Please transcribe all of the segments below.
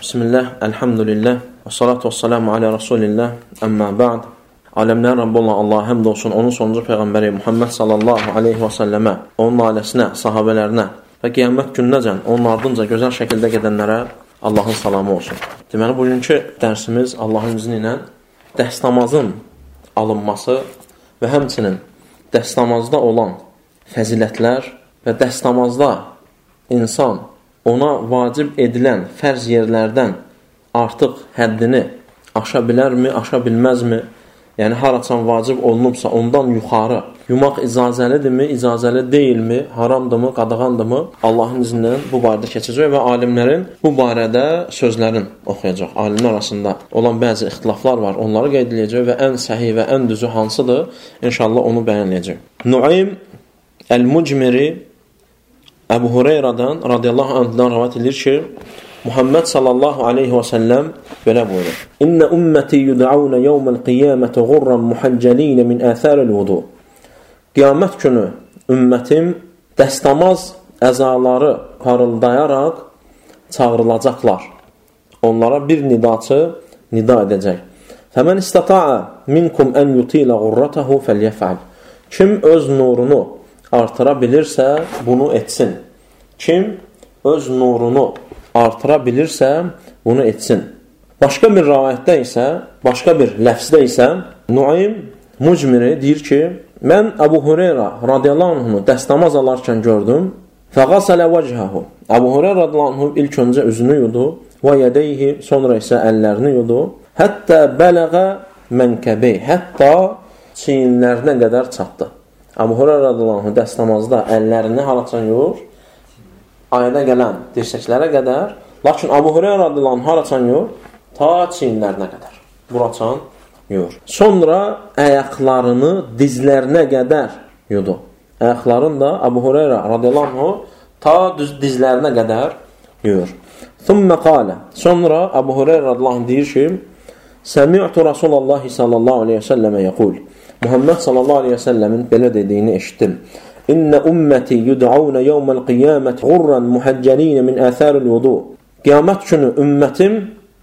Bismillah, elhamdülillah, və salatu və salamu alə Rasulillah, əmmə ba'd. Aləmlərin Rabbi olan Allah həmd olsun, onun sonuncu Peyğəmbəri Muhammed sallallahu aleyhi və səlləmə, onun ailəsinə, sahabələrinə və qiyamət gününəcən onun ardınca gözəl şəkildə gedənlərə Allahın salamı olsun. Deməli, bugünkü dərsimiz Allahın izni ilə dəstəmazın alınması və həmçinin dəstəmazda olan fəzilətlər və dəstəmazda insan ona vacib edilən fərz yerlərdən artıq həddini aşa bilərmi, aşa bilməzmi? Yəni, haraçan vacib olunubsa, ondan yuxarı yumaq icazəlidirmi, icazəli deyilmi, haramdırmı, qadağandırmı? Allahın izindən bu barədə keçəcək və alimlərin bu barədə sözlərin oxuyacaq. Alimlər arasında olan bəzi ixtilaflar var, onları qeyd edəcək və ən səhih və ən düzü hansıdır? İnşallah onu bəyan edəcək. Nuaym el-Mucmiri Əbu Hureyradan radiyallahu anhdan rivayet edilir ki, Muhammed sallallahu aleyhi və səlləm belə buyurur. İnnə ümməti yud'auna yawmal qiyaməti ghurran muhaccalin min athar al-wudu. Qiyamət günü ümmətim dəstəmaz əzaları parıldayaraq çağırılacaqlar. Onlara bir nidaçı nida edəcək. Fəmən istata'a minkum an yutila ghurratahu falyaf'al. Kim öz nurunu artıra bilirsə, bunu etsin. Kim öz nurunu artıra bilirsə, bunu etsin. Başqa bir rivayətdə isə, başqa bir ləfzdə isə Nuaym Mucmiri deyir ki, mən Əbu Hureyra radiyallahu anhunu dəstəmaz alarkən gördüm. Fəqasələ vəchahu. Əbu Hureyra radiyallahu anhu ilk öncə üzünü yudu və yədeyhi, sonra isə əllərini yudu. Hətta bələğə mənkəbey, hətta çiyinlərinə qədər çatdı. Əbu Hureyra radiyallahu anhu dəstəmazda əllərini haraçan yuyur, ayədə gələn dirsəklərə qədər, lakin Əbu Hureyra radiyallahu anhu haraçan yuyur, ta çiyinlərinə qədər, buraçan yuyur. Sonra əyaqlarını dizlərinə qədər yudu. Əyaqlarını da Əbu Hureyra radiyallahu anhu ta dizlərinə qədər yuyur. Thumma qala. Sonra Əbu Hureyra radiyallahu anhu deyir ki, Səmi'tu Rasulullah sallallahu aleyhi və səlləmə yəqul. Muhammed sallallahu aleyhi və səlləmin belə dediyini eşitdim. İnnə ümməti yud'auna yawmal qiyamati ghurran muhaccalin min athar al-wudu. Qiyamət günü ümmətim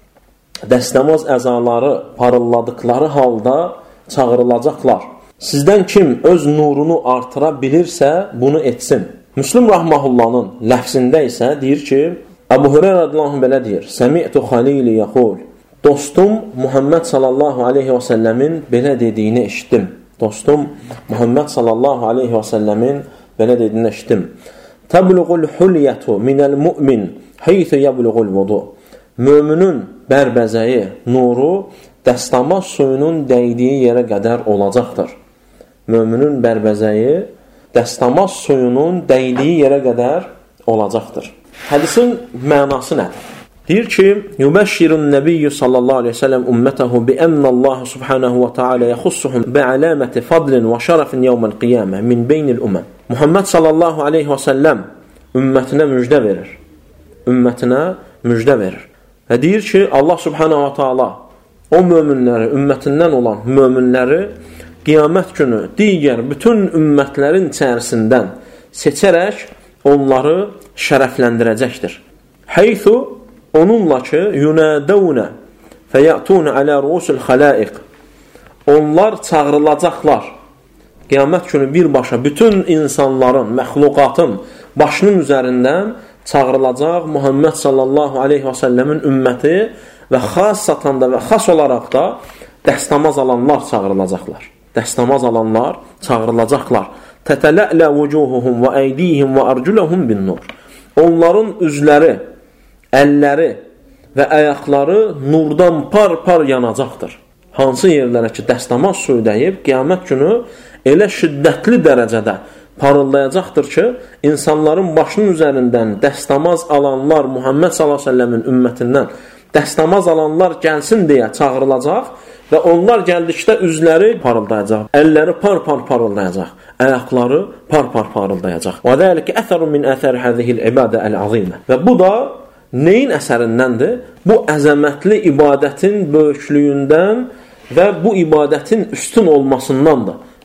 dəstəmaz əzaları parıldadıkları halda çağırılacaqlar. Sizdən kim öz nurunu artıra bilirsə, bunu etsin. Müslim rahmehullahın ləfzində isə deyir ki, Əbu Hureyra radiyallahu anh belə deyir: Səmi'tu Xalili yəqul. Dostum Muhammed sallallahu aleyhi və səlləmin belə dediyini eşitdim. Dostum Muhammed sallallahu aleyhi və səlləmin belə dediyini eşitdim. Təbluğul hulyətu minəl mu'min heythü yəbluğul vudu. Möminin bərbəzəyi, nuru dəstəmaz suyunun dəydiyi yerə qədər olacaqdır. Möminin bərbəzəyi dəstəmaz suyunun dəydiyi yerə qədər olacaqdır. Hədisin mənası nədir? Deyir ki, Yübəşşirun Nəbiyyü sallallahu aleyhi ve sellem ümmətəhu bi ennəllaha subhanahu və teala yaxussuhum bi aləməti fadlin və şərəfin yevməl qiyamə min beynil uməm. Muhammed sallallahu aleyhi və səlləm ümmətinə müjdə verir. Ümmətinə müjdə verir. Və deyir ki, Allah subhanahu və teala o möminləri, ümmətindən olan möminləri qiyamət günü digər bütün ümmətlərin içərisindən seçərək onları şərəfləndirəcəkdir. Heythu onunla ki, yunədəvnə fəyətun alə rusul xəlaiq. Onlar çağırılacaqlar. Qiyamət günü birbaşa bütün insanların, məxluqatın başının üzərindən çağırılacaq Muhammed sallallahu aleyhi və səlləmin ümməti və xassatan da və xas olaraq da dəstəmaz alanlar çağırılacaqlar. Dəstəmaz alanlar çağırılacaqlar. Tətələ'lə vücuhuhum və əydihim və arculəhum bin nur. Onların üzləri, əlləri və ayaqları nurdan par-par yanacaqdır. Hansı yerlərə ki, dəstəmaz suyu dəyib, qiyamət günü elə şiddətli dərəcədə parıldayacaqdır ki, insanların başının üzərindən dəstəmaz alanlar Muhammed sallallahu aleyhi və səlləmin ümmətindən dəstəmaz alanlar gəlsin deyə çağırılacaq və onlar gəldikdə üzləri parıldayacaq, əlləri par-par parıldayacaq, ayaqları par-par parıldayacaq. Və dəlikə əthərun min əthəri həzihil ibadə əl-azimə. Və bu da neyin əsərindəndir? Bu əzəmətli ibadətin böyüklüyündən və bu ibadətin üstün olmasındandır.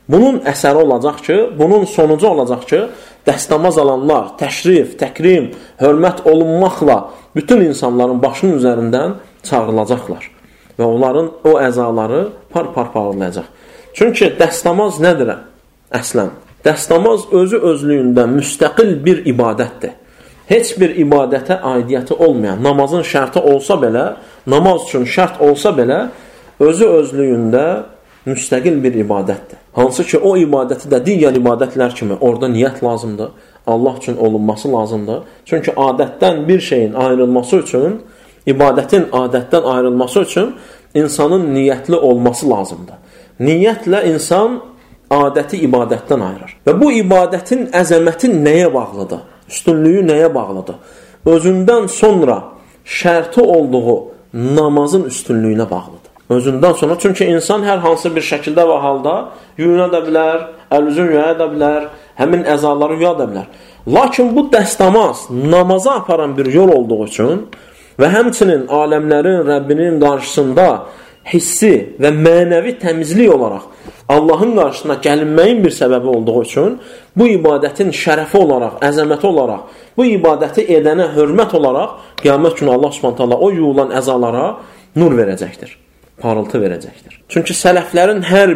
Bunun əsəri olacaq ki, bunun sonucu olacaq ki, dəstəmaz alanlar təşrif, təkrim, hörmət olunmaqla bütün insanların başının üzərindən çağırılacaqlar və onların o əzaları par-par parlayacaq. Çünki dəstəmaz nədir əslən? Dəstəmaz özü özlüyündə müstəqil bir ibadətdir. Heç bir ibadətə aidiyyəti olmayan, namazın şərti olsa belə, namaz üçün şərt olsa belə, özü özlüyündə müstəqil bir ibadətdir. Hansı ki, o ibadəti də digər ibadətlər kimi orada niyyət lazımdır, Allah üçün olunması lazımdır. Çünki adətdən bir şeyin ayrılması üçün, ibadətin adətdən ayrılması üçün insanın niyyətli olması lazımdır. Niyyətlə insan adəti ibadətdən ayırır. Və bu ibadətin əzəməti nəyə bağlıdır? Üstünlüyü nəyə bağlıdır? Özündən sonra şərti olduğu namazın üstünlüyünə bağlıdır. Özündən sonra, çünki insan hər hansı bir şəkildə və halda yuyuna da bilər, əl-üzün yuya da bilər, həmin əzaları yuya da bilər. Lakin bu dəstəmaz namaza aparan bir yol olduğu üçün və həmçinin aləmlərin, Rəbbinin qarşısında hissi və mənəvi təmizlik olaraq Allahın qarşısına gəlinməyin bir səbəbi olduğu üçün bu ibadətin şərəfi olaraq, əzəməti olaraq, bu ibadəti edənə hörmət olaraq qiyamət günü Allah Subhanahu taala o yuyulan əzalara nur verəcəkdir, parıltı verəcəkdir. Çünki sələflərin hər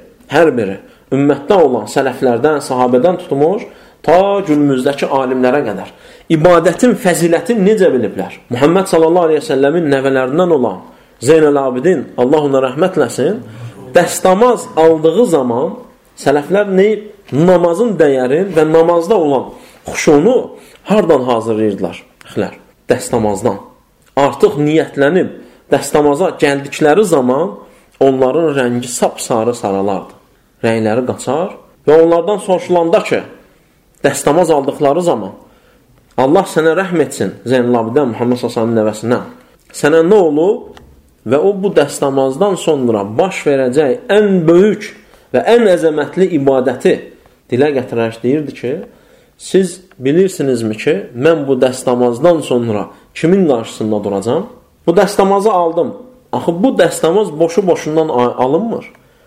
biri ümmətdə olan sələflərdən, sahabədən tutmuş ta günümüzdəki alimlərə qədər ibadətin fəzilətini necə biliblər? Muhammed sallallahu aleyhi ve sellemin nəvələrindən olan Zeynəl Abidin, Allah ona rəhmət eləsin, dəstəmaz aldığı zaman sələflər namazın dəyərin və namazda olan xuşunu hardan hazırlayırdılar? Dəstəmazdan. Artıq niyyətlənib dəstəmaza gəldikləri zaman onların rəngi sapsarı saralardı. Rəngləri qaçar və onlardan soruşulanda ki, dəstəmaz aldıqları zaman Allah sənə rəhm etsin, Zeynəl Abidin, Muhammed Sasanın nəvəsinə, sənə nə olub? Və o bu dəstəmazdan sonra baş verəcək ən böyük və ən əzəmətli ibadəti dilə gətirərək deyirdi ki, siz bilirsinizmi ki, mən bu dəstəmazdan sonra kimin qarşısında duracam? Bu dəstəmazı aldım. Axı bu dəstəmaz boşu-boşundan alınmır.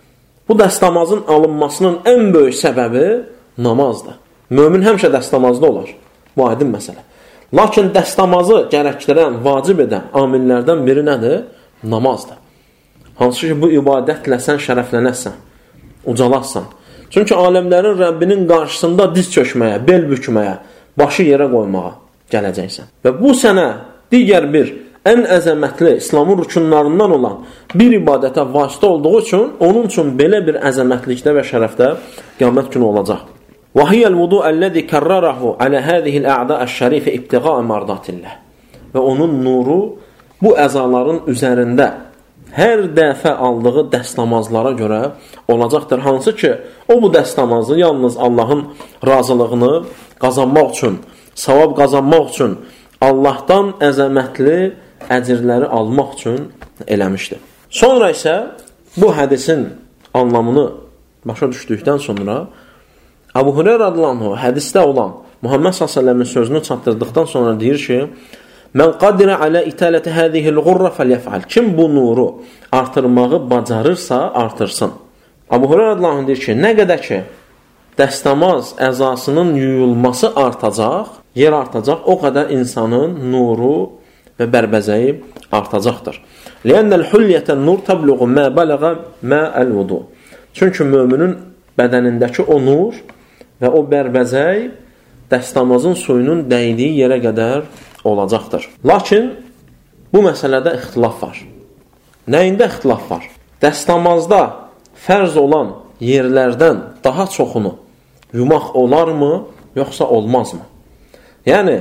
Bu dəstəmazın alınmasının ən böyük səbəbi namazdır. Mömin həmişə dəstəmazda olar. Bu aydın məsələ. Lakin dəstəmazı gərəkdirən, vacib edən amillərdən biri nədir? Namazdır. Hansı ki, bu ibadətlə sən şərəflənəsən, ucalassan. Çünki aləmlərin Rəbbinin qarşısında diz çökməyə, bel bükməyə, başı yerə qoymağa gələcəksən. Və bu sənə digər bir ən əzəmətli İslamın rükunlarından olan bir ibadətə vasitə olduğu üçün, onun üçün belə bir əzəmətlikdə və şərəfdə qiyamət günü olacaq. وَهِيَ الْوُضُوءَ الَّذِي كَرَّرَهُ عَلَى هَذِهِ الْأَعْدَاءِ الشَّرِيفِ اِبْتِغَاءَ مَرْضَاتِ اللَّهِ Və onun nuru bu əzaların üzərində hər dəfə aldığı dəstəmazlara görə olacaqdır. Hansı ki, o bu dəstəmazı yalnız Allahın razılığını qazanmaq üçün, savab qazanmaq üçün, Allahdan əzəmətli əcirləri almaq üçün eləmişdir. Sonra isə bu hədisin anlamını başa düşdükdən sonra Əbu Hüreyrə radhiyallahu anh hədisdə olan Muhammed s.ə.v-in sözünü çatdırdıqdan sonra deyir ki, Mən qadirə alə itələti hədihil qurra fəlyəfəl. Kim bu nuru artırmağı bacarırsa, artırsın. Əbu Hüreyrə radhiyallahu anh deyir ki, nə qədər ki, dəstəmaz əzasının yuyulması artacaq, yer artacaq, o qədər insanın nuru və bərbəzəyi artacaqdır. Lənnəl hülyətən nur təbluğu mə bələğə mə əl-vudu. Çünki möminin bədənindəki o nur və o bərbəzəy dəstəmazın suyunun dəydiyi yerə qədər olacaqdır. Lakin bu məsələdə ixtilaf var. Nəyində ixtilaf var? Dəstəmazda fərz olan yerlərdən daha çoxunu yumaq olarmı, yoxsa olmazmı? Yəni,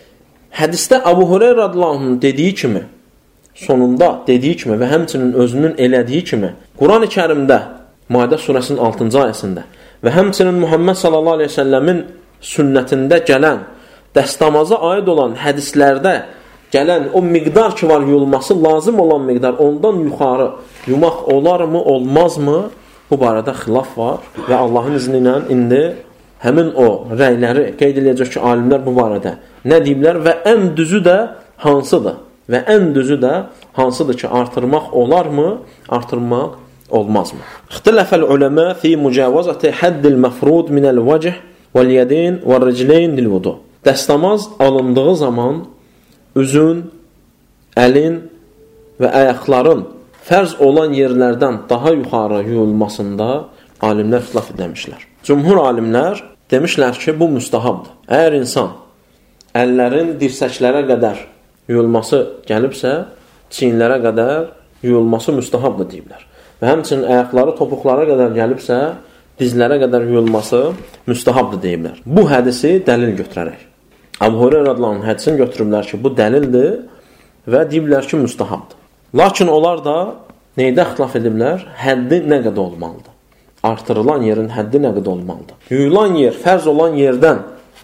hədisdə Əbu Hüreyrə radhiyallahu anh dediyi kimi, sonunda dediyi kimi və həmçinin özünün elədiyi kimi, Quran-ı Kərimdə, Maidə surəsinin 6-cı ayəsində və həmçinin Muhammed sallallahu aleyhi ve sellemin sünnətində gələn, dəstəmaza aid olan hədislərdə gələn o miqdar ki var yuyulması lazım olan miqdar, ondan yuxarı yumaq olarmı, olmazmı? Bu barədə xilaf var və Allahın izni ilə indi həmin o rəyləri qeyd edəcək ki, alimlər bu barədə nə deyiblər və ən düzü də hansıdır? Və ən düzü də hansıdır ki, artırmaq olarmı, artırmaq olmazmı? İxtilafəl uləmə fi mücavazəti həddil məfrud minəl vəcih vəl-yədin vəl-ricləyn lil-vudu. Dəstəmaz alındığı zaman üzün, əlin və ayaqların fərz olan yerlərdən daha yuxarı yuyulmasında alimlər ixtilaf edəmişlər. Cümhur alimlər demişlər ki, bu müstahabdır. Əgər insan əllərin dirsəklərə qədər yuyulması gəlibsə, çiyinlərə qədər yuyulması müstahabdır deyiblər. Və həmçinin ayaqları topuqlara qədər gəlibsə, dizlərə qədər yuyulması müstahabdır deyiblər. Bu hədisi dəlil götürərək. Əbu Hüreyrə radhiyallahu anh hədisini götürüblər ki, bu dəlildir və deyiblər ki, müstahabdır. Lakin onlar da neydə ixtilaf ediblər? Həddi nə qədər olmalıdır? Artırılan yerin həddi nə qədər olmalıdır? Yuyulan yer, fərz olan yerdən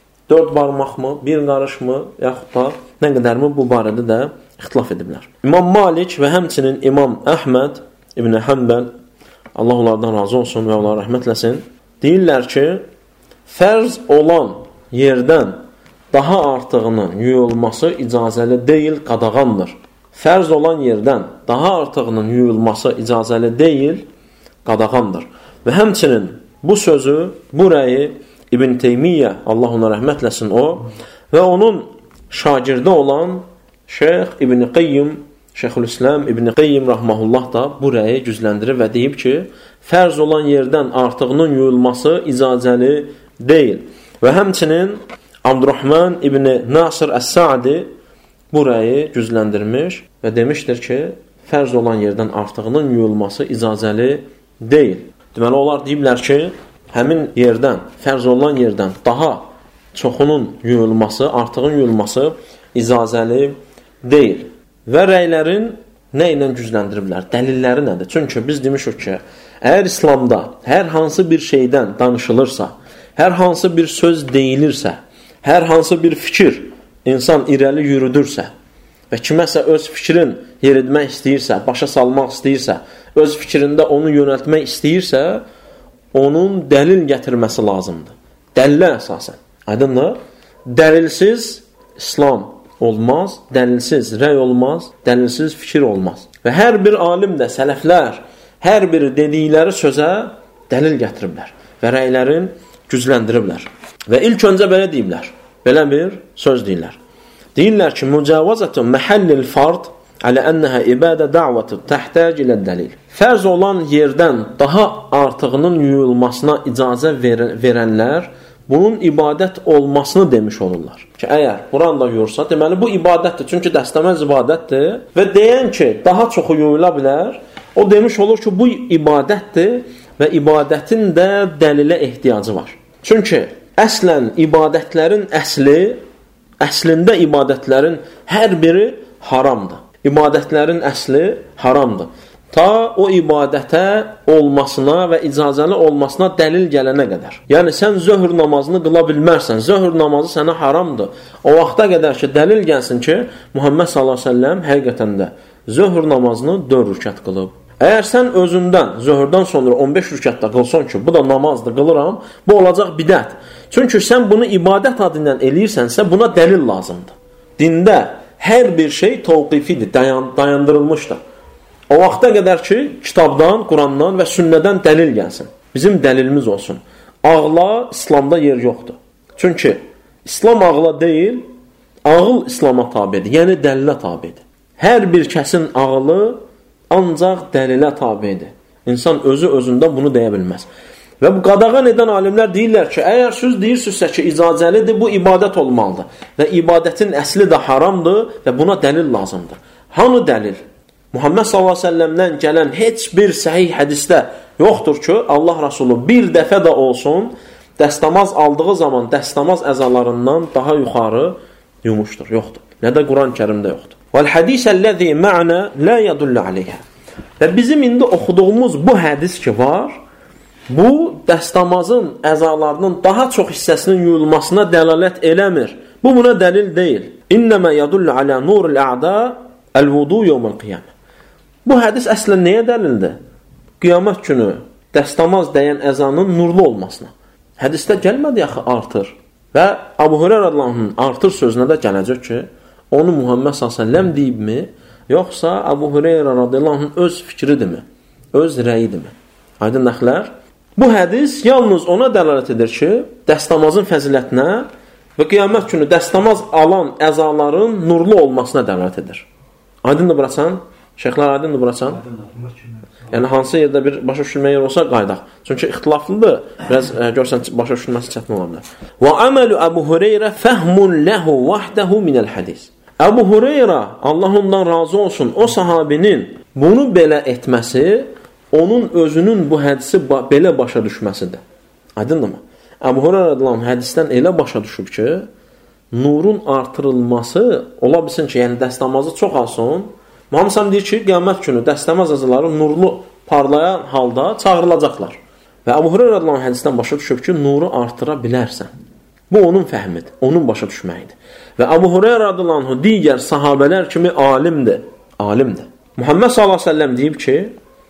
4 barmaq mı, 1 qarış mı, yaxud da nə qədər mi, bu barədə də ixtilaf ediblər. İmam Malik və həmçinin İmam Əhməd İbn Həmbəl, Allah onlardan razı olsun və onlara rəhmət eləsin, deyirlər ki, fərz olan yerdən daha artığının yuyulması icazəli deyil, qadağandır. Fərz olan yerdən daha artığının yuyulması icazəli deyil, qadağandır. Və həmçinin bu sözü, bu rəyi İbn Teymiyyə, Allah ona rəhmət eləsin o, və onun şagirdi olan Şeyx İbn Qeyyim, Şeyxülislam İbn Qeyyim rahmehullah da bu rəyi gücləndirir və deyib ki, fərz olan yerdən artığının yuyulması icazəli deyil. Və həmçinin Abdurrahman İbn Nasir Əs-Sa'di bu rəyi gücləndirmiş və demişdir ki, fərz olan yerdən artığının yuyulması icazəli deyil. Deməli, onlar deyiblər ki, həmin yerdən, fərz olan yerdən daha çoxunun yuyulması, artığın yuyulması icazəli deyil. Və rəylərin nə ilə gücləndiriblər? Dəlilləri nədir? Çünki biz demişik ki, əgər İslamda hər hansı bir şeydən danışılırsa, hər hansı bir söz deyilirsə, hər hansı bir fikir insan irəli yürüdürsə və kiməsə öz fikrin yeritmək istəyirsə, başa salmaq istəyirsə, öz fikrində onu yönəltmək istəyirsə, onun dəlil gətirməsi lazımdır. Dəlilə əsasən. Aydındır? Dəlilsiz İslam olmaz, dəlilsiz rəy olmaz, dəlilsiz fikir olmaz. Və hər bir alim də, sələflər, hər bir dedikləri sözə dəlil gətiriblər və rəylərin gücləndiriblər. Və ilk öncə belə deyiblər, belə bir söz deyirlər. Deyirlər ki, mücavazətun məhəllil fard alə ənəhə ibadə da'vətü təhtac ilə dəlil. Fərz olan yerdən daha artığının yuyulmasına icazə verənlər bunun ibadət olmasını demiş olurlar. Ki, əgər Quranda yuyursa, deməli bu ibadətdir. Çünki dəstəməz ibadətdir və deyən ki, daha çoxu yuyula bilər, o demiş olur ki, bu ibadətdir və ibadətin də dəlilə ehtiyacı var. Çünki əslən ibadətlərin əslində ibadətlərin hər biri haramdır. İbadətlərin əsli haramdır. Ta o ibadətə olmasına və icazəli olmasına dəlil gələnə qədər. Yəni, sən zöhr namazını qıla bilmərsən, zöhr namazı sənə haramdır. O vaxta qədər ki, dəlil gəlsin ki, Muhammed s.ə.v həqiqətən də zöhr namazını 4 rükət qılıb. Əgər sən özündən zöhrdən sonra 15 rükətdə qılsan ki, bu da namazdır, qılıram, bu olacaq bidət. Çünki sən bunu ibadət adından eləyirsənsə, buna dəlil lazımdır. Dində hər bir şey təvqifidir, dayandırılmışdır. O vaxta qədər ki, kitabdan, Qurandan və sünnədən dəlil gəlsin. Bizim dəlilimiz olsun. Ağla İslamda yer yoxdur. Çünki İslam ağla deyil, ağıl İslama tabidir, yəni dəlilə tabidir. Hər bir kəsin ağlı ancaq dəlilə tabidir. İnsan özü-özündə bunu deyə bilməz. Və bu qadağan edən alimlər deyirlər ki, əgər söz deyirsinizsə ki, icazəlidir, bu ibadət olmalıdır. Və ibadətin əsli də haramdır və buna dəlil lazımdır. Hanı dəlil? Muhammed s.ə.v-dən gələn heç bir səhih hədisdə yoxdur ki, Allah Rasulü bir dəfə də olsun, dəstəmaz aldığı zaman dəstəmaz əzalarından daha yuxarı yumuşdur. Yoxdur. Nə də Quran-ı Kərimdə yoxdur. وَالْحَدِيثَ-ləzi مَعْنَا لَا يَدُلَّ عَلَيْهَا. Və bizim indi oxuduğumuz bu hədis ki var, bu dəstəmazın əzalarının daha çox hissəsinin yuyulmasına dəlalət eləmir. Bu buna dəlil deyil. İnnəmə yədullu alə nurul a'da əl-vudu yevməl qiyamə. Bu hədis əslən nəyə dəlildir? Qiyamət günü dəstəmaz dəyən əzanın nurlu olmasına. Hədisdə gəlmədi yaxı artır. Və Əbu Hüreyrə radhiyallahu artır sözünə də gələcək ki, onu Muhammed s.ə.v deyibmi, yoxsa Əbu Hüreyrə radhiyallahu öz fikridirmi? öz rəyidirmi? Aydın nəxlər? Bu hədis yalnız ona dəlalət edir ki, dəstəmazın fəzilətinə və qiyamət günü dəstəmaz alan əzaların nurlu olmasına dəlalət edir. Aydındır burasan? Şeyxlər aydındır burasan? Yəni, hansı yerdə bir başa düşülmə yer olsa qaydaq. Çünki ixtilaflıdır. Biraz görsən, başa düşülməsi çətin ola bilər. Və əməlu Əbu Hüreyrə fəhmun ləhu vəhdəhu minəl hədis. Əbu Hüreyrə, Allah ondan razı olsun, o sahabinin bunu belə etməsi, onun özünün bu hədisi belə başa düşməsidir. Aydındır mı? Əbu Hüreyrə adlanan hədisdən elə başa düşüb ki, nurun artırılması ola bilsin ki, yəni dəstəmazı çox alsın. Hamısan deyir ki, qiyamət günü dəstəmaz əzaları nurlu parlayan halda çağırılacaqlar. Və Əbu Hüreyrə adlanan hədisdən başa düşüb ki, nuru artıra bilərsən. Bu onun fəhmidir, onun başa düşməyidir. Və Əbu Hüreyrə adlanan digər sahabələr kimi alimdir. Alimdir. Muhammed sallallahu əleyhi və səlləm deyib ki,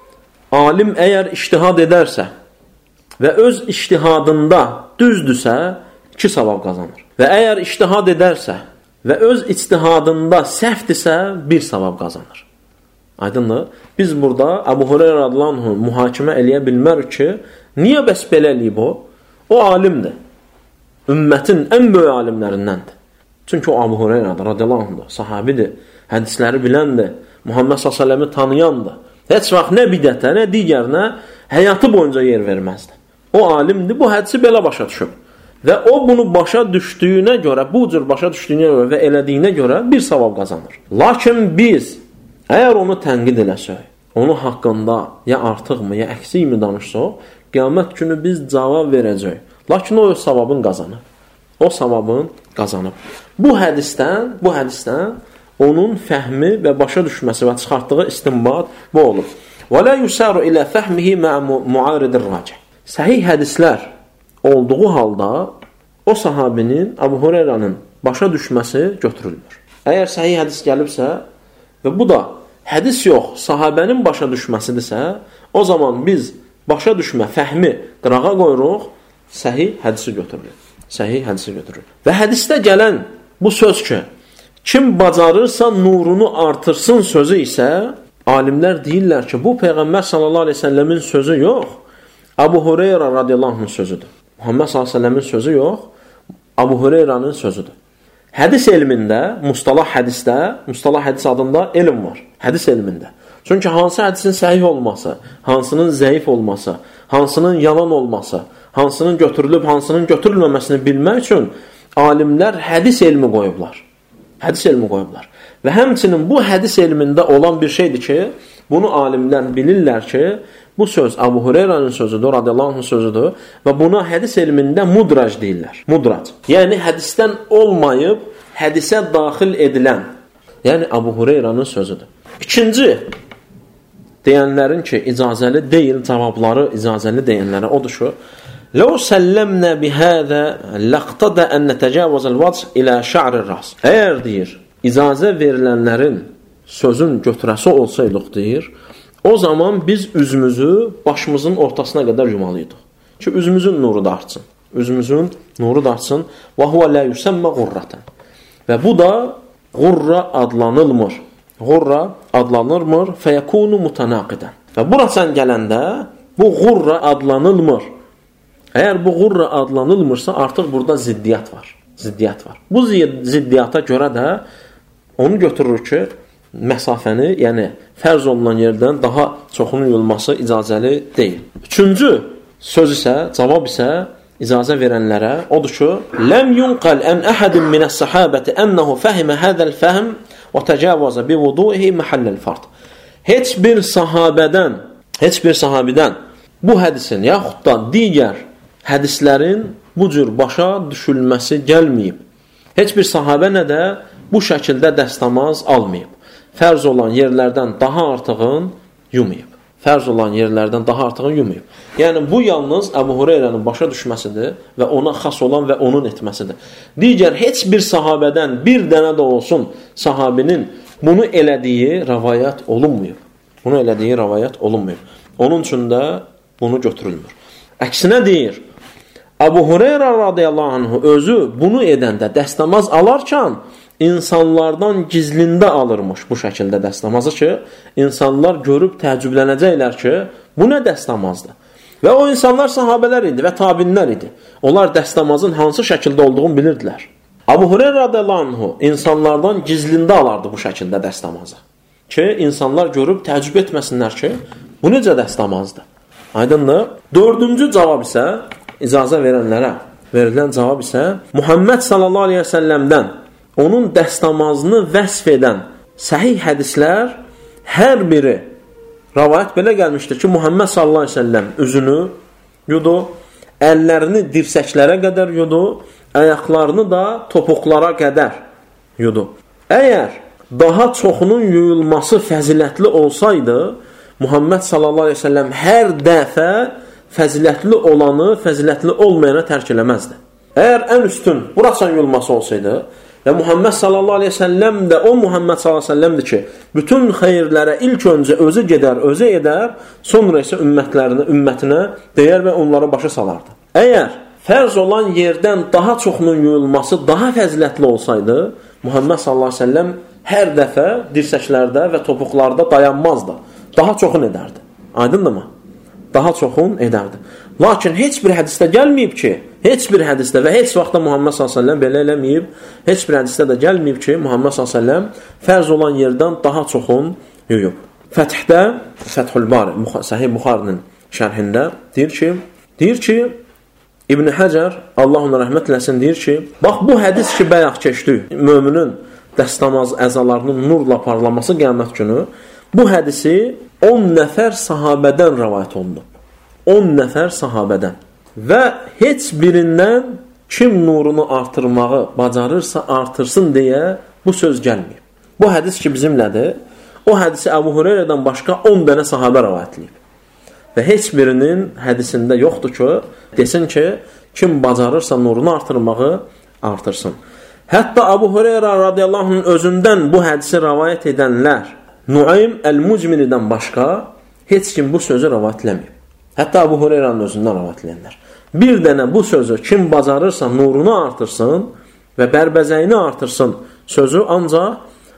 alim əgər ictihad edərsə və öz ictihadında düzdürsə, 2 savab qazanır. Və əgər ictihad edərsə və öz ictihadında səhvdirsə, 1 savab qazanır. Aydındır? Biz burada Əbu Hüreyrə radiyallahu anh mühakimə eləyə bilmərik ki, niyə bəs belə eləyib o? O alimdir. Ümmətin ən böyük alimlərindəndir. Çünki o Əbu Hüreyrə radiyallahu anh sahabidir, hədisləri biləndir, Muhammed s.ə.v-i tanıyandır. Heç vaxt nə bidətə, nə digərinə həyatı boyunca yer verməzdi. O alimdir, bu hədisi belə başa düşüb. Və o bunu başa düşdüyünə görə, bu cür başa düşdüyünə görə və elədiyinə görə 1 savab qazanır. Lakin biz, əgər onu tənqid eləsək, onun haqqında ya artıqmı, ya əksikmi danışsaq, qiyamət günü biz cavab verəcək. Lakin o savabın qazanıb. O savabın qazanıb. Bu hədisdən onun fəhmi və başa düşməsi və çıxartdığı istinbat bu olur. Və la yusaru ilə fəhmihi mə muaridir racih. Səhih hədislər olduğu halda o sahabinin, Əbu Hüreyrənin başa düşməsi götürülmür. Əgər səhih hədis gəlibsə və bu da hədis yox, sahabənin başa düşməsidirsə, o zaman biz başa düşmə, fəhmi qırağa qoyuruq, səhih hədisi götürülür. Səhih hədisi götürülür. Və hədisdə gələn bu söz ki, kim bacarırsa nurunu artırsın sözü isə, alimlər deyirlər ki, bu Peyğəmbər sallallahu aleyhi ve səlləmin sözü yox, Əbu Hüreyrə radiyallahu anh'ın sözüdür. Muhammed sallallahu aleyhi ve səlləmin sözü yox, Əbu Hüreyrənin sözüdür. Hədis elmində, mustalah hədis adında elm var. Hədis elmində. Çünki hansı hədisin səhih olması, hansının zəif olması, hansının yalan olması, hansının götürülüb, hansının götürülməməsini bilmək üçün alimlər hədis elmi qoyublar. Hədis elmi qoyublar. Və həmçinin bu hədis elmində olan bir şeydir ki, bunu alimlər bilirlər ki, bu söz Əbu Hüreyrənin sözüdür, radiyallahu anh sözüdür və buna hədis elmində mudrac deyirlər. Mudrac. Yəni hədisdən olmayıb, hədisə daxil edilən. Yəni Əbu Hüreyrənin sözüdür. İkinci deyənlərin ki, icazəli deyil, cavabları icazəli deyənlərə odur ki, لو سلمنا بهذا لاقتضى أن نتجاوز الوضع إلى شعر الرأس. Əgər deyir, icazə verilənlərin sözün götürəsi olsaydıq deyir, o zaman biz üzümüzü başımızın ortasına qədər yumalıydıq. Ki üzümüzün nuru da artsın. Üzümüzün nuru da artsın. Və huve la yusamma ghurratan. Və bu da ghurra adlanılmır. Ghurra adlanırmır. Feyekunu mutanaqidan. Və buradan gələndə bu ghurra adlanılmır. Əgər bu ghurra adlanılmırsa, artıq burada ziddiyyat var. Ziddiyyat var. Bu ziddiyyata görə də onu götürür ki, məsafəni, yəni fərz olunan yerdən daha çoxunun yolması icazəli deyil. Üçüncü söz isə, cavab isə icazə verənlərə odur ki, ləm yunqal ən əhədin minəs-səhabəti ənəhu fəhimə hədəl fəhm və təcavazə bi vuduhi məhəlləl fard. Heç bir sahabədən bu hədisin yaxud da digər hədislərin bu cür başa düşülməsi gəlməyib. Heç bir sahabə nə də bu şəkildə dəstəmaz almayıb. Fərz olan yerlərdən daha artığın yumayıb. Yəni bu yalnız Əbu Hüreyrənin başa düşməsidir və ona xas olan və onun etməsidir. Digər heç bir sahabədən bir dənə də olsun sahabinin bunu elədiyi rəvayət olunmayıb. Onun üçün də bunu götürülmür. Əksinə deyir, Əbu Hüreyrə radiyallahu anh özü bunu edəndə dəstəmaz alarkən insanlardan gizlində alırmış bu şəkildə dəstəmazı ki, insanlar görüb təəccüblənəcəklər ki, bu nə dəstəmazdır? Və o insanlar sahabələr idi və tabinlər idi. Onlar dəstəmazın hansı şəkildə olduğunu bilirdilər. Abu Hureyra radiyallahu anhu insanlardan gizlində alardı bu şəkildə dəstəmazı. Ki, insanlar görüb təəccüb etməsinlər ki, bu necə dəstəmazdır? Aydındır. Dördüncü cavab isə, icazə verənlərə verilən cavab isə, Muhammed sallallahu aleyhi və səlləmdən onun dəstəmazını vəsf edən səhih hədislər hər biri rəvayət belə gəlmişdir ki, Muhammed sallallahu aleyhi və səlləm üzünü yudu, əllərini dirsəklərə qədər yudu, ayaqlarını da topuqlara qədər yudu. Əgər daha çoxunun yuyulması fəzilətli olsaydı, Muhammed sallallahu aleyhi ve sellem hər dəfə fəzilətli olanı fəzilətli olmayana tərk eləməzdi. Əgər ən üstün burasan yuyulması olsaydı və Muhammed sallallahu aleyhi ve sellem də o Muhammed sallallahu aleyhi ve sellemdir ki, bütün xeyirlərə ilk öncə özü gedər, özü edər, sonra isə ümmətinə deyər və onlara başa salardı. Əgər fərz olan yerdən daha çoxunun yuyulması daha fəzilətli olsaydı, Muhammed sallallahu aleyhi ve sellem hər dəfə dirsəklərdə və topuqlarda dayanmazdı. Daha çoxun edərdi. Aydındırmı? Daha çoxun edərdi. Lakin heç bir hədisdə gəlməyib ki, heç bir hədisdə və heç vaxtda Muhammed sallallahu aleyhi ve sellem belə eləməyib, heç bir hədisdə də gəlməyib ki, Muhammed sallallahu aleyhi ve sellem fərz olan yerdən daha çoxun yuyub. Fəthdə, Fəthül Bari, Səhih Buxarinin şərhində deyir ki, İbn Həcər, Allah ona rəhmət eləsin, deyir ki, bax bu hədis ki, bayaq keçdi, möminin dəstəmaz əzalarının nurla parlaması qiyamət günü, bu hədisi 10 nəfər sahabədən rəvayət olunub. 10 nəfər sahabədən. Və heç birindən kim nurunu artırmağı bacarırsa artırsın deyə bu söz gəlməyib. Bu hədis ki bizimlədir, o hədisi Əbu Hüreyrədən başqa 10 dənə sahabə rəvayətləyib. Və heç birinin hədisində yoxdur ki, desin ki, kim bacarırsa nurunu artırmağı artırsın. Hətta Əbu Hüreyrə radiyallahu anh'ın özündən bu hədisi rəvayət edənlər Nuaym el-Mucminidən başqa heç kim bu sözü rəvayətləməyib. Hətta Əbu Hüreyrənin özündən rəvayətləyənlər. Bir dənə bu sözü kim bacarırsa nurunu artırsın və bərbəzəyini artırsın sözü ancaq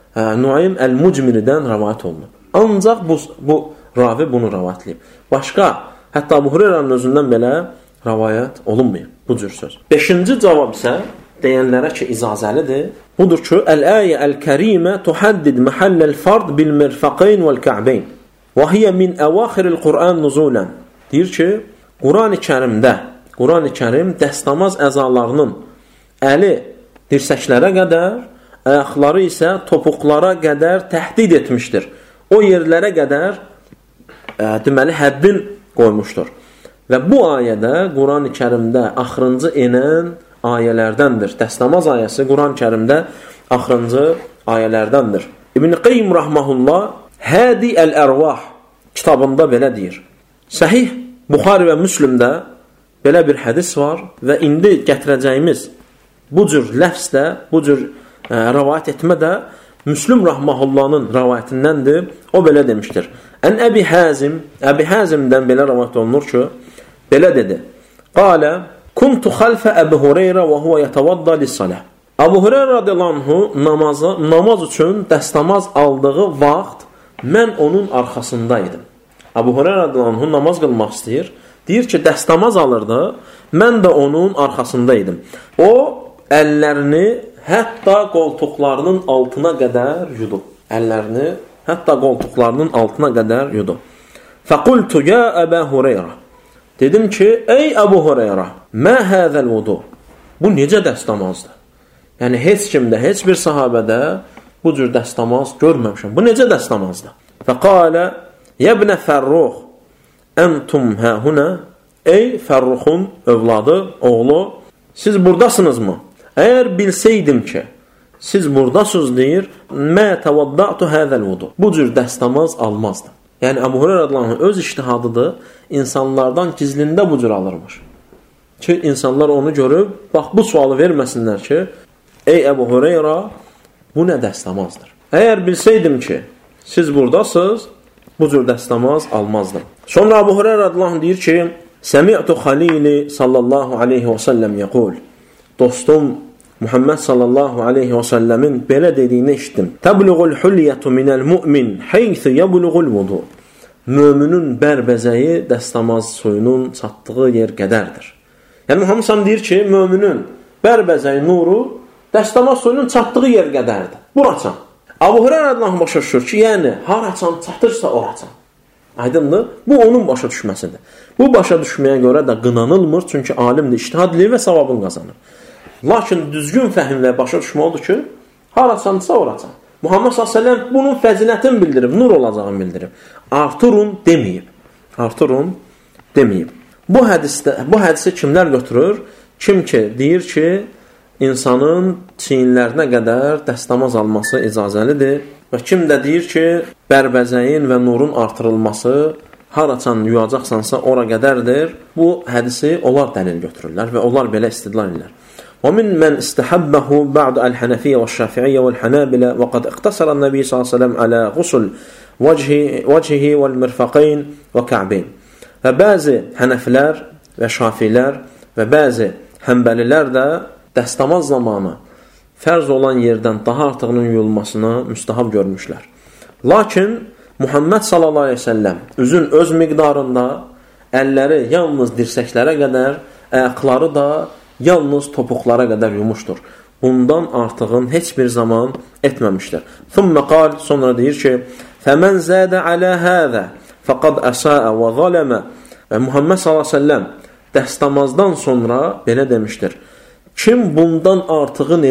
Nuaym el-Mucminidən rəvayət olunub. Ancaq bu ravi bunu rəvayətləyib. Başqa, hətta Əbu Hüreyrənin özündən belə rəvayət olunmayıb bu cür söz. 5-ci cavab isə deyənlərə ki, icazəlidir. Budur ki, Əl-əyə əl-kərimə tuhaddid məhəlləl fard bil-mirfaqeyn vəl-kə'beyn və hiyə min əvaxiril Qur'an nuzulən. Deyir ki, Qur'an-ı Kərim dəstəmaz əzalarının əli dirsəklərə qədər, ayaqları isə topuqlara qədər təhdid etmişdir. O yerlərə qədər deməli həddin qoymuşdur. Və bu ayədə Qur'an-ı Kərimdə axırıncı enən ayələrdəndir. Dəstəmaz ayəsi Qur'an-ı Kərimdə axırıncı ayələrdəndir. İbn Qayyim rahmehullah Hadi el-Ərvah kitabında belə deyir. Səhih Buxari və Müslimdə belə bir hədis var və indi gətirəcəyimiz bu cür ləfzdə, bu cür rəvayət etmə də Müslim rahmehullahın rəvayətindəndir. O belə demişdir. Ən Əbi Hazimdən belə rəvayət olunur ki, belə dedi. Qalə Kuntu xalfə Əbu Hüreyrə və huvə yətəvadda lis-salah. Əbu Hüreyrə radiyallahu anhu namaz üçün dəstəmaz aldığı vaxt mən onun arxasındaydım. Əbu Hüreyrə radiyallahu anhu namaz qılmaq istəyir. Deyir ki, dəstəmaz alırdı, mən də onun arxasındaydım. O, əllərini hətta qoltuqlarının altına qədər yudu. Əllərini hətta qoltuqlarının altına qədər yudu. Fəqultu ya Əbə Hüreyrə. Dedim ki, ey Əbu Hüreyrə, mə həzəl vudu? Bu necə dəstəmazdır? Yəni, heç kimdə, heç bir sahabədə bu cür dəstəmaz görməmişəm. Bu necə dəstəmazdır? Fəqalə, yəbnə Fərrux, əntum həhunə, ey Fərruxun övladı, oğlu, siz buradasınızmı? Əgər bilsəydim ki, siz buradasınız deyir, mə təvaddatu həzəl vudu. Bu cür dəstəmaz almazdı. Yəni, Əbu Hüreyrə radiyallahu anh öz iştihadıdır, insanlardan gizlində bu cür alırmış. Ki, insanlar onu görüb, bax, bu sualı verməsinlər ki, ey Əbu Hüreyrə, bu nə dəstəmazdır? Əgər bilsəydim ki, siz buradasınız, bu cür dəstəmaz almazdım. Sonra Əbu Hüreyrə radiyallahu anh deyir ki, Səmi'tu Xalili sallallahu aleyhi və səlləm yəqul. Dostum Muhammed sallallahu aleyhi və səlləmin belə dediyini eşitdim. Təbliğul hulyatu minəl mu'min haythu yabluğul vudu. Möminin bərbəzəyi dəstəmaz suyunun çatdığı yer qədərdir. Yəni Muhammed sallallahu deyir ki, möminin bərbəzəyi nuru dəstəmaz suyunun çatdığı yer qədərdir. Buracan. Abu Hurayra radiyallahu anh başa düşür ki, yəni haracan çatırsa oracan. Aydındır? Bu onun başa düşməsidir. Bu başa düşməyə görə də qınanılmır, çünki alimdir, ictihad edir və savabını qazanır. Lakin düzgün fəhim və başa düşmə odur ki, haracansa oracan. Muhammed s.ə.v bunun fəzilətini bildirib, nur olacağını bildirib. Artırun deməyib. Artırun deməyib. Bu hədisi kimlər götürür? Kim ki, deyir ki, insanın çiyinlərinə qədər dəstəmaz alması icazəlidir və kim də deyir ki, bərbəzəyin və nurun artırılması haracan yuyacaqsansa ora qədərdir. Bu hədisi onlar dəlil götürürlər və onlar belə istidlal edirlər. ومن من استحبه بعض الحنفية والشافعية والحنابلة وقد اقتصر النبي صلى الله عليه وسلم على غسل وجهه والمرفقين وكعبين. Və bəzi hənəfilər və şafilər və bəzi həmbəlilər də dəstəmaz zamanı fərz olan yerdən daha artığının yuyulmasına müstahab görmüşlər. Lakin Muhammed sallallahu aleyhi ve sellem üzün öz miqdarında əlləri yalnız dirsəklərə qədər, ayaqları da yalnız topuqlara qədər yumuşdur. Bundan artığın heç bir zaman etməmişdir. Thumma qal, sonra deyir ki, فَمَنْ زَادَ عَلَى هَذَا فَقَدْ أَسَاءَ وَظَلَمَ. Və Muhammed sallallahu aleyhi ve sellem dəstəmazdan sonra belə demişdir. Kim bundan artığın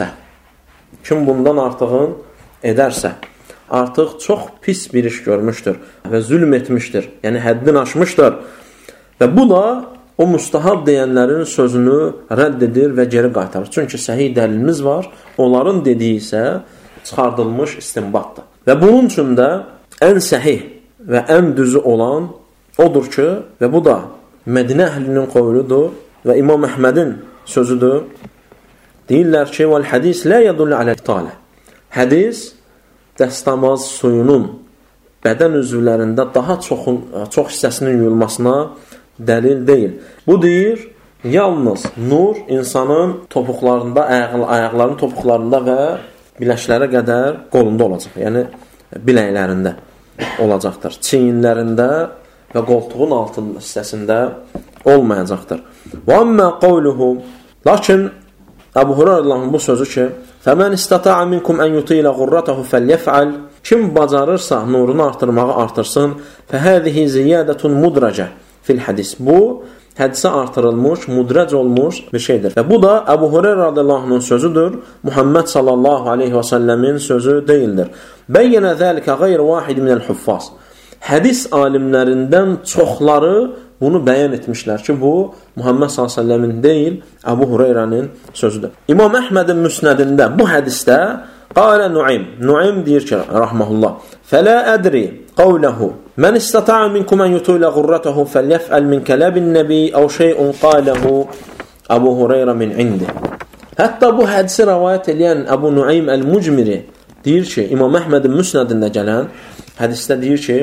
edərsə, artıq çox pis bir iş görmüşdür və zülm etmişdir. Yəni həddini aşmışdır. Və bu da o müstahab deyənlərin sözünü rədd edir və geri qaytarır. Çünki səhih dəlilimiz var. Onların dediyi isə çıxardılmış istinbatdır. Və bunun üçün də ən səhih və ən düzü olan odur ki, və bu da Mədinə əhlinin qovludur və İmam Əhmədin sözüdür. Deyirlər ki, vəl hədis lə yədullu alə-italə. Hədis dəstəmaz suyunun bədən üzvlərində daha çox hissəsinin yuyulmasına dəlil deyil. Bu deyir, yalnız nur insanın topuqlarında, ayaqlarının topuqlarında və biləklərə qədər qolunda olacaq. Yəni biləklərində olacaqdır. Çiyinlərində və qoltuğun altın hissəsində olmayacaqdır. Və amma qavluhu, lakin Əbu Hurayranın bu sözü ki, فَمَنْ اِسْتَطَعَ مِنْكُمْ أَنْ يُطِيلَ غُرَّتَهُ فَلْيَفْعَلْ. Kim bacarırsa nurunu artırmağı artırsın. فَهَذِهِ زِيَادَةٌ مُدْرَجَةٌ fil hadis. Bu hədisə artırılmış, mudrəc olmuş bir şeydir. Və bu da Əbu Hurayra radiyallahu anh'ın sözüdür. Muhammed sallallahu aleyhi və səlləmin sözü deyildir. Bəyyənə zəlikə qeyr vahid minəl huffaz. Hədis alimlərindən çoxları bunu bəyan etmişlər ki, bu Muhammed sallallahu aleyhi və səlləmin deyil, Əbu Hurayra'nın sözüdür. İmam Əhmədin müsnədində bu hədisdə qalə Nuaym deyir ki, rahmehullah, fələ ədri qavləhu mən istata'a minkum an yutila ghurratahu falyaf'al min kalamin nabi aw shay'un qalahu Abu Hurayra min indi. Hətta bu hədisi rivayet edən Əbu Nuaym el-Mucmiri deyir ki, İmam Əhmədin müsnədində gələn hədisdə deyir ki,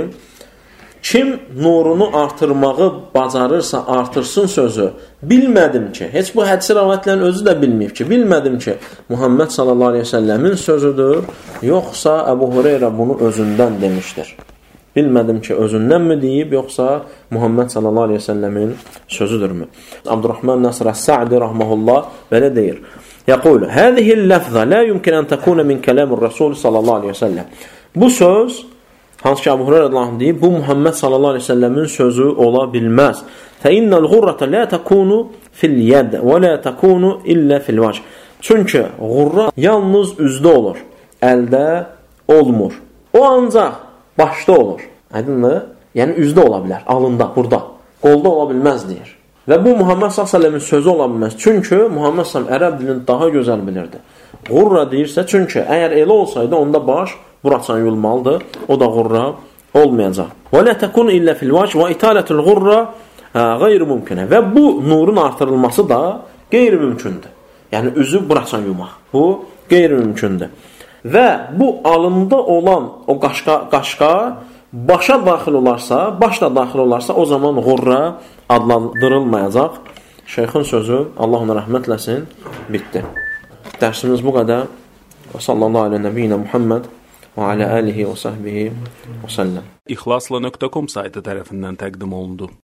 kim nurunu artırmağı bacarırsa artırsın sözü. Bilmədim ki, heç bu hədisi rivayətlərin özü də bilməyib ki, bilmədim ki, Muhammed sallallahu aleyhi ve səlləmin sözüdür, yoxsa Əbu Hurayra bunu özündən demişdir. Bilmədim ki, özündənmi deyib, yoxsa Muhammed sallallahu aleyhi ve səlləmin sözüdürmü? Abdurrahman Nasr Əs-Sa'di rahmehullah belə deyir. Yəqulu, "Həzihil lafza la yumkin an takuna min kalamir Rasul sallallahu aleyhi ve səlləm." Bu söz hansı ki Əbu Hurayra radiyallahu anh deyib, bu Muhammed sallallahu aleyhi ve səlləmin sözü ola bilməz. Fəinnəl ğurrata la takunu fil yad və la takunu illə fil vəch. Çünki ğurra yalnız üzdə olur, əldə olmur. O ancaq başda olur. Aydınmı? Yəni üzdə ola bilər, alında, burada. Qolda ola bilməz deyir. Və bu Muhammed sallallahu aleyhi ve səlləmin sözü ola bilməz. Çünki Muhammed sallallahu aleyhi ve sellem ərəb dilini daha gözəl bilirdi. Ğurra deyirsə, çünki əgər elə olsaydı, onda baş buraçan yuyulmalıdır. O da ğurra olmayacaq. Və la takunu illə fil vəch və italatul ğurra qeyri-mümkünə. Və bu nurun artırılması da qeyri-mümkündür. Yəni üzü buraçan yumaq. Bu qeyri-mümkündür. Və bu alında olan o qaşqa başa daxil olarsa, başla daxil olarsa, o zaman ğurra adlandırılmayacaq. Şeyxin sözü, Allah ona rəhmət eləsin, bitdi. Dərsimiz bu qədər. Və sallallahu alə nəbiyyina Muhammed və alə alihi və səhbihi və səlləm. İxlasla.com saytı tərəfindən təqdim olundu.